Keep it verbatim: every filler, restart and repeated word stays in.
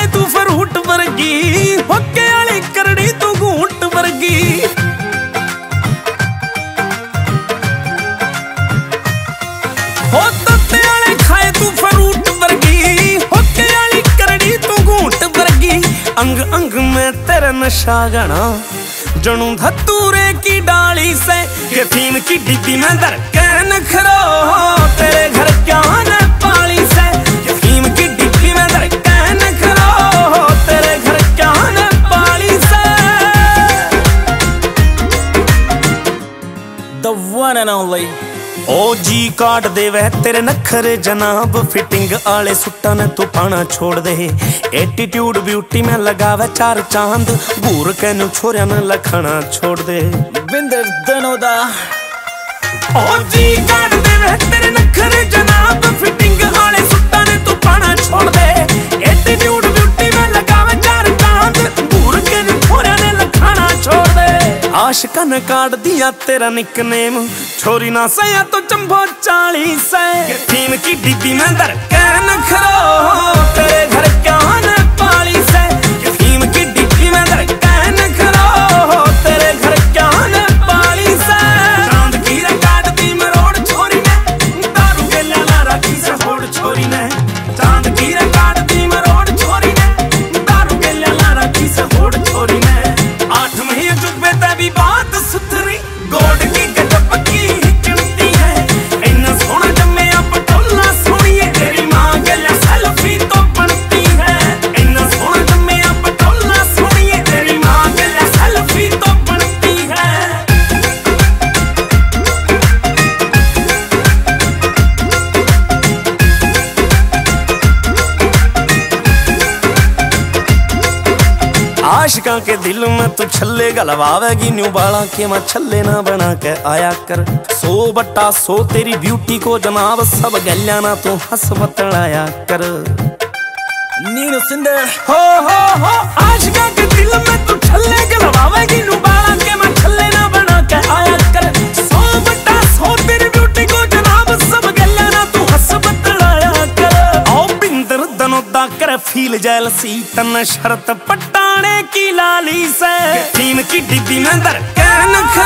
खाए तू फ्रूट वर्गी, होके वाली करड़ी तू घूंट वर्गी। हो तत्ते वाले खाए तू फ्रूट वर्गी, होके वाली करड़ी तू घूंट वर्गी। अंग अंग में तेरा नशा गना, जनू धतूरे की डाली से, ये फीम की डिब्बी में दर के नखरो, तेरे घर क्या न पाली से। ये फीम की डिब्बी में दर के नखरो, तेरे घर क्या न पाली से। The one and only ओ जी काट दे वह तेरे नखरे जनाब, फिटिंग आले सुट्टा ने तू पाना छोड़ दे। एटीट्यूड ब्यूटी में लगावे चार चांद, बूर के नु छोरिया ने लखना छोड़ दे। बिंदर दनोदा ओ जी काट दे वह तेरे नखरे जनाब, फिटिंग आले सुट्टा ने तू पाना छोड़ दे। एटीट्यूड ब्यूटी में लगावे चार चांद, बूर के नु छोरिया ने लखना छोड़ दे। आशिका ने काट दिया तेरा निकनेम, छोरी ना सया तो चंबो चाली से। फीम की डिब्बी में दर के नखरो, तेरे घर क्या न पाली से। फीम की डिब्बी में दर के नखरो, तेरे घर क्या न पाली से। चांद की काट दी मरोड़ छोरी ने, दारू के लाला रखी से होड़ छोरी ने। चांद की काट दी मरोड़ छोरी ने, दारू के लाला रखी से होड़ छोरी ने। आठ महीने चुप तभी बात सुथरी, गोड की गजब की चुनती है। इन्ना सोना जम्मे आप टोला सोनिए, तेरी माँ के लिए सेल्फी तो बनती है। इन्ना सोना जम्मे आप टोला सोनिए, तेरी माँ के लिए सेल्फी तो बनती है। आशिका के दिल में तू छल्ले गलवावेगी, न्यू बाला के मैं छल्ले ना बना के आया कर। सो बट्टा सो तेरी ब्यूटी को जनाब, सब गल्या ना तू हंस बतलाया कर। नीनो सिंदर हो हो हो आशिका के दिल में तू छल्ले गलवावेगी, न्यू बाला के मैं छल्ले ना बना के आया कर। सो बट्टा सो तेरी ब्यूटी को जनाब, सब गल्या ना तू हंस बतलाया कर। ओ बिंदर दनोदा कर फील जेलसी, तन शरत पटाने की लाली से। फीम की डिब्बी में दर के नखरो,